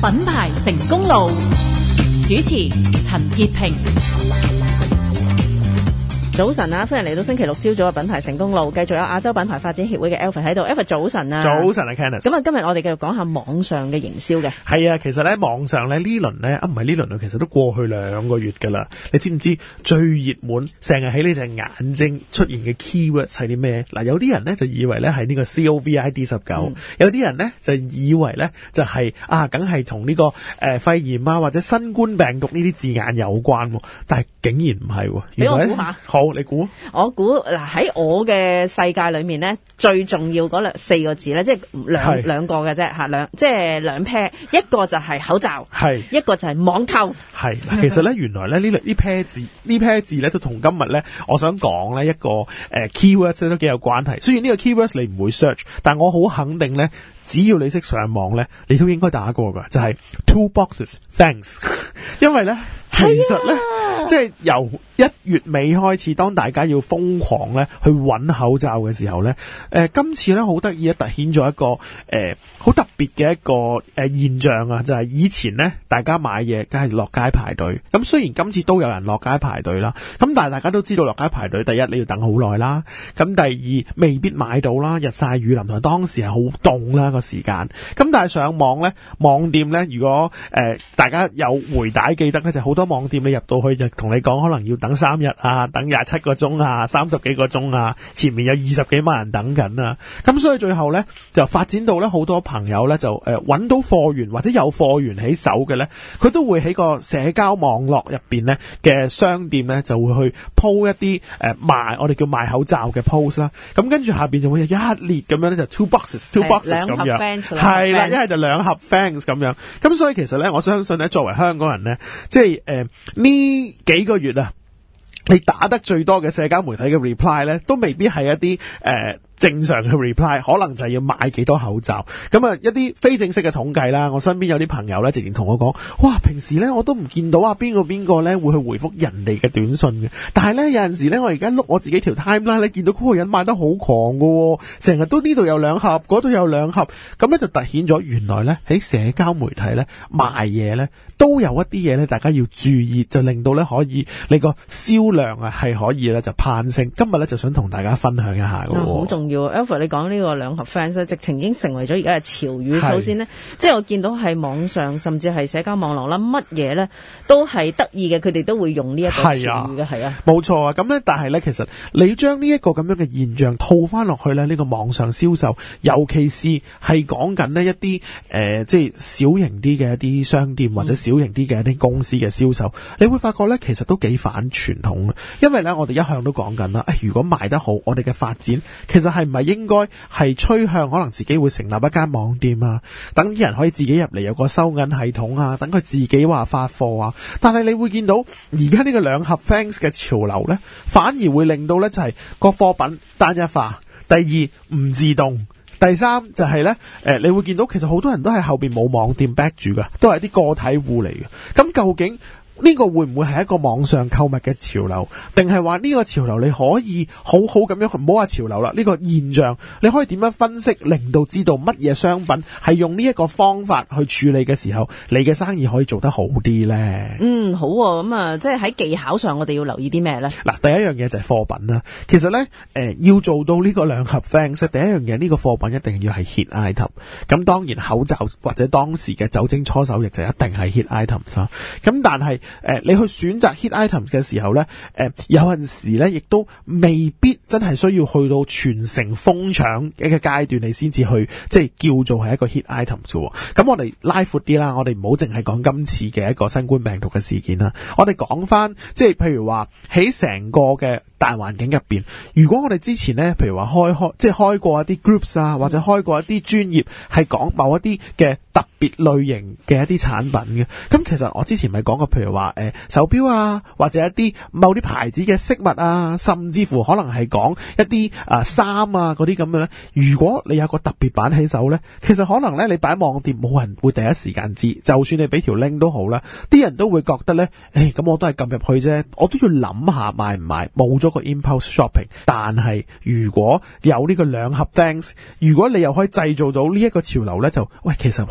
品牌成功路，主持陳潔平。 早晨啊，歡迎嚟到星期六朝早嘅品牌成功路，繼續有亞洲品牌發展協會嘅 Alfred 喺度。Alfred 早晨啊， 早晨啊 Candice。 咁啊，今日我哋繼續講下網上嘅營銷嘅。 係啊，其實咧網上咧呢輪咧唔係呢輪啊，其實都過去2個月噶啦。你知唔知最熱門成日喺呢隻眼睛出現嘅 keywords 係啲咩？嗱，有啲人咧就以為咧係呢個 COVID-19，有啲人咧就以為咧就係梗係同呢個肺炎啊或者新冠病毒呢啲字眼有關，但係竟然唔係。 俾我估下。 好，你估？ 我估嗱，喺我嘅世界裏面咧，最重要嗰4個字咧，即係兩個嘅啫吓，即係兩 pair， 一個就係口罩，係一個就係網購。係嗱， 其實咧原來咧呢 pair 字咧都同今日咧我想講咧一個keywords 都幾有關係。雖然呢個 keywords 你唔會 search， 但我好肯定咧，只要你識上網咧，你都應該打過噶，就係 two boxes thanks。因為咧其實咧即係由1月尾開始，當大家要瘋狂咧去揾口罩嘅時候咧，今次咧好得意，突顯咗一個好特別嘅一個現象啊，就係以前咧大家買嘢梗係落街排隊，咁雖然今次都有人落街排隊啦，咁但係大家都知道落街排隊，第一你要等好耐啦，咁第二未必買到啦，日曬雨淋，同埋當時係好凍啦個時間，咁但係上網咧，網店咧，如果大家有回帶記得咧，就好多網店你入到去就同你講可能要等3日啊，等27個鐘啊，30幾個鐘啊，前面有20幾萬人等緊啊，咁所以最後咧就發展到咧好多朋友咧就揾到貨源或者有貨源喺手嘅咧，佢都會喺個社交網絡入邊咧嘅商店咧就會去 po 一啲我哋叫賣口罩嘅 post 啦，咁跟住下邊就會有一列咁樣咧就 two boxes 咁樣，係啦，一係就2盒 thanks 咁樣，咁所以其實咧我相信咧作為香港人咧，即係呢幾個月啊，你打得最多嘅社交媒體嘅 reply 咧，都未必係一啲正常嘅 reply， 可能就係要買幾多口罩。咁啊，一啲非正式嘅統計啦，我身邊有啲朋友咧，直接同我講，哇，平時咧我都唔見到邊個咧會去回覆人哋嘅短信嘅，但係咧有陣時咧，我而家碌我自己條 timeline 咧，見到嗰個人買得好狂喎，成日都呢度有2盒，嗰度有2盒，咁咧就突顯咗原來咧喺社交媒體咧賣嘢咧都有一啲嘢咧，大家要注意，就令到咧可以你個銷量啊係可以咧就攀升。今日咧就想同大家分享一下嘅， 好重要。Alfred 你講呢個2盒 fans 直情已經成為咗而家嘅潮語。首先呢，即係我見到係網上甚至係社交網絡啦，乜嘢咧都係得意嘅，佢哋都會用呢一個潮語嘅，係啊，冇錯啊。咁咧，但係咧，其實你將呢一個咁樣嘅現象套翻落去咧，呢個網上銷售，尤其是係講緊呢一啲即係小型啲嘅一啲商店或者小型啲嘅一啲公司嘅銷售，你會發覺咧，其實都幾反傳統嘅，因為咧我哋一向都講緊啦，如果賣得好，我哋嘅發展其實係唔係應該係趨向可能自己會成立一間網店啊，等啲人可以自己入嚟有個收銀系統啊，等佢自己話發貨啊。但係你會見到而家呢個2盒 thanks 嘅潮流呢，反而會令到呢就係個貨品單一化，第二唔自動，第三就係呢你會見到其實好多人都係後邊冇網店 back 住噶，都係啲個體戶嚟嘅。咁究竟呢個會唔會係一個網上購物嘅潮流，定係話呢個潮流你可以好好咁樣，唔好話潮流啦，呢個現象你可以點樣分析，令到知道乜嘢商品係用呢一個方法去處理嘅時候，你嘅生意可以做得好啲呢？好喎，咁啊，即係喺技巧上我哋要留意啲咩呢？嗱，第一樣嘢就係貨品啦。其實呢，要做到呢個2盒 thanks，第一樣嘢呢個貨品一定要係 hit item。咁當然口罩或者當時嘅酒精搓手液就一定係 hit items 啦。咁但係你去選擇 hit items 嘅時候咧，有陣時咧，亦都未必真係需要去到全城瘋搶嘅階段，你先至去即係叫做係一個 hit items 啫。咁我哋拉闊啲啦，我哋唔好淨係講今次嘅一個新冠病毒嘅事件啦，我哋講翻即係譬如話喺成個嘅大環境入邊，如果我哋之前咧，譬如話開過一啲 groups 啊，或者開過一啲專頁係講某一啲嘅特別類型嘅一啲產品嘅，咁其實我之前咪講過，譬如話手錶啊，或者一啲某啲牌子嘅飾物啊，甚至乎可能係講一啲衫啊嗰啲咁嘅咧。如果你有個特別版喺手咧，其實可能咧你擺網店冇人會第一時間知，就算你俾條 link 都好啦，啲人都會覺得咧，咁我都係撳入去啫，我都要諗下買唔買，冇咗個 impulse shopping。但係如果有呢個2盒 thanks，如果你又可以製造到呢一個潮流咧，就喂，其實可能我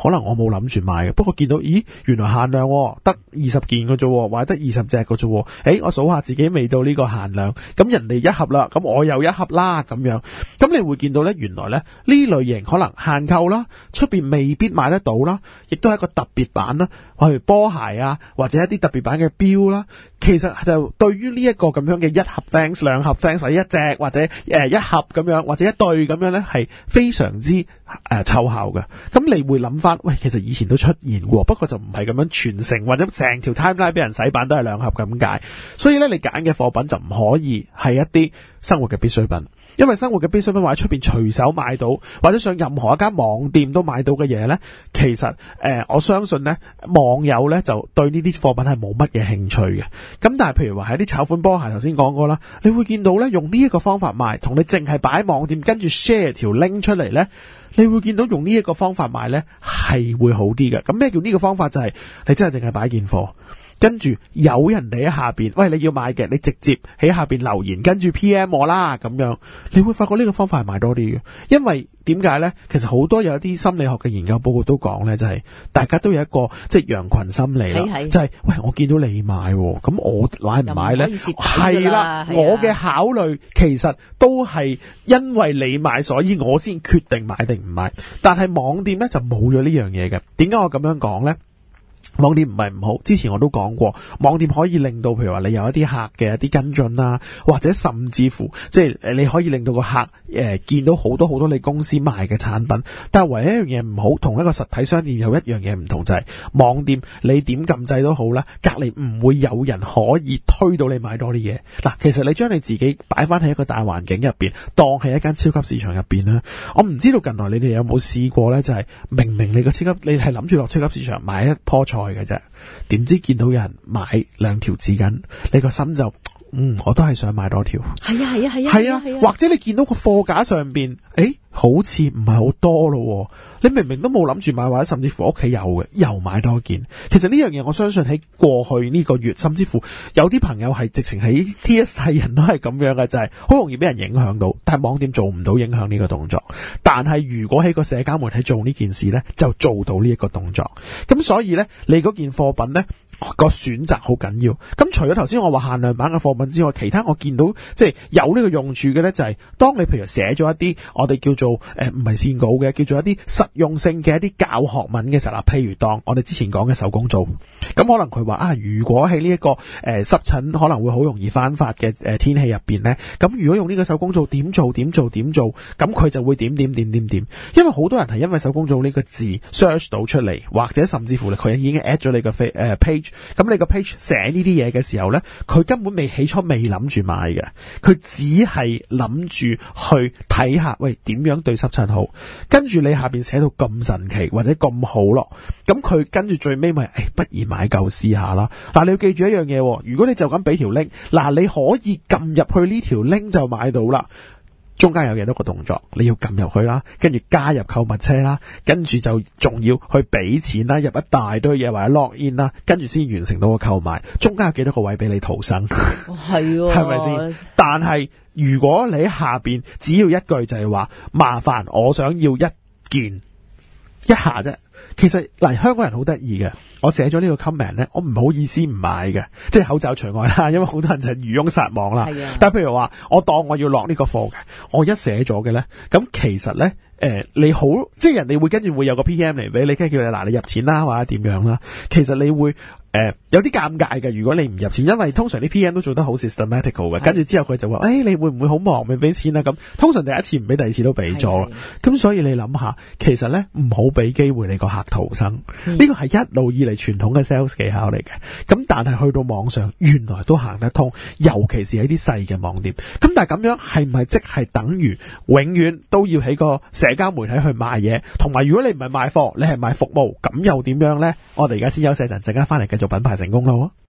冇諗住買嘅，不過見到咦原來限量得20件嘅啫，或者得20隻嘅啫。我數下自己未到呢個限量，咁人哋一盒啦，咁我又一盒啦咁樣。咁你會見到咧，原來咧呢類型可能限購啦，出邊未必買得到啦，亦都係一個特別版啦，例如波鞋啊，或者一啲特別版嘅錶啦。其實就對於呢一個咁樣嘅一盒 Thanks、兩盒 Thanks 或者一隻或者一盒咁樣或者一對咁樣咧，係非常之湊效嘅。咁你會諗翻，喂，其實以前都出現過，不過就唔係咁樣傳承或者成條 timeline 俾人洗版都係兩盒咁解。所以咧，你揀嘅貨品就唔可以係一啲生活嘅必需品。因為生活嘅必需品或者出邊隨手買到，或者上任何一間網店都買到嘅嘢呢，其實我相信呢網友呢就對呢啲貨品係冇乜嘢興趣嘅。咁但係譬如話係啲炒款波鞋，頭先講過啦，你會見到呢用呢一個方法賣，同你淨係擺喺網店跟住 share 條 link 出嚟呢，你會見到用呢一個方法賣呢係會好啲嘅。咁咩叫呢個方法？就係你真係淨係擺件貨。跟住有人哋喺下邊，喂，你要買嘅，你直接喺下邊留言，跟住 PM 我啦，咁樣你會發覺呢個方法係賣多啲嘅。因為點解呢？其實好多有一啲心理學嘅研究報告都講呢，就係大家都有一個即係羊群心理啦，就係喂，我見到你買，咁我買唔買呢？係啦，我嘅考慮其實都係因為你買，所以我先決定買定唔買。但係網店呢就冇咗呢樣嘢嘅。點解我咁樣講呢？網店唔係唔好，之前我都講過，網店可以令到譬如話你有一啲客嘅一啲跟進啦，或者甚至乎即係你可以令到個客見到好多你公司賣嘅產品。但係唯一一樣嘢唔好，同一個實體商店有一樣嘢唔同，就係網店你點撳掣都好啦，隔離唔會有人可以推到你買多啲嘢。嗱，其實你將你自己擺翻喺一個大環境入邊，當係一間超級市場入邊啦。我唔知道近來你哋有冇試過呢？就係明明你係諗住落超級市場買一棵菜嘅啫，點知見到有人買2條紙巾，你個心就我都係想買多條。係啊，或者你見到個貨架上邊，好似唔係好多咯，你明明都冇諗住買，或者甚至乎屋企有嘅，又買多件。其實呢樣嘢我相信喺過去呢個月，甚至乎有啲朋友係直情喺呢一世人都係咁樣嘅，就係好容易俾人影響到。但係網店做唔到影響呢個動作，但係如果喺個社交媒體做呢件事呢，就做到呢一個動作。咁所以呢，你嗰件貨品呢個選擇好緊要。咁除咗頭先我話限量版嘅貨品之外，其他我見到即係有呢個用處嘅呢，就係當你譬如寫咗一啲我哋叫做唔係線稿嘅，叫做一啲實用性嘅一啲教學文嘅時候啦，譬如當我哋之前講嘅手工皂，咁可能佢話如果喺呢一個濕疹可能會好容易翻發嘅天氣入邊呢，咁如果用呢個手工皂點做，咁佢就會點。因為好多人係因為手工皂呢個字 search 到出嚟，或者甚至乎佢已經 add 咗你個page， 咁你個 page 寫呢啲嘢嘅時候呢，佢根本起初未諗住買嘅，佢只係諗住去睇下，喂，點樣對濕疹好，跟住你下邊寫到咁神奇或者咁好咯，咁佢跟住最尾咪不如買嚿試下啦。嗱，你要記住一樣嘢，如果你就咁俾條 link， 嗱，你可以撳入去呢條 link 就買到啦。中間有幾多個動作，你要撳入去啦，跟住加入購物車啦，跟住就仲要去俾錢啦，入一大堆嘢或者 log in 啦，跟住先完成到個購買。中間有幾多個位俾你逃生？ 係喎， 係咪先？但係如果你喺下邊只要一句就係話麻煩我想要一件一下啫。其實嗱，香港人好得意嘅，我寫咗呢個 comment 咧，我唔好意思唔買嘅，即係口罩除外啦，因為好多人就係漁翁撒網啦。但係譬如話，我當我要落呢個貨嘅，我一寫咗嘅咧，咁其實咧。你好，即係人哋會跟住會有個 PM 嚟俾你，跟住叫你嗱，你入錢啦，或者點樣啦。其實你會有啲尷尬嘅，如果你唔入錢，因為通常啲 PM 都做得好 systematical 嘅，跟住之後佢就話，你會唔會好忙未俾錢啊？咁通常第一次唔俾，第二次都俾咗。咁所以你諗下，其實咧唔好俾機會你個客逃生，呢個係一路以嚟傳統嘅 sales 技巧嚟嘅。咁但係去到網上，原來都行得通，尤其是喺啲細嘅網店。咁但係咁樣係唔係即係等於永遠都要喺個社交媒體去賣嘢？同埋如果你唔係賣貨，你係賣服務，咁又點樣呢？我哋而家先休息陣，陣間翻嚟繼續品牌成功咯。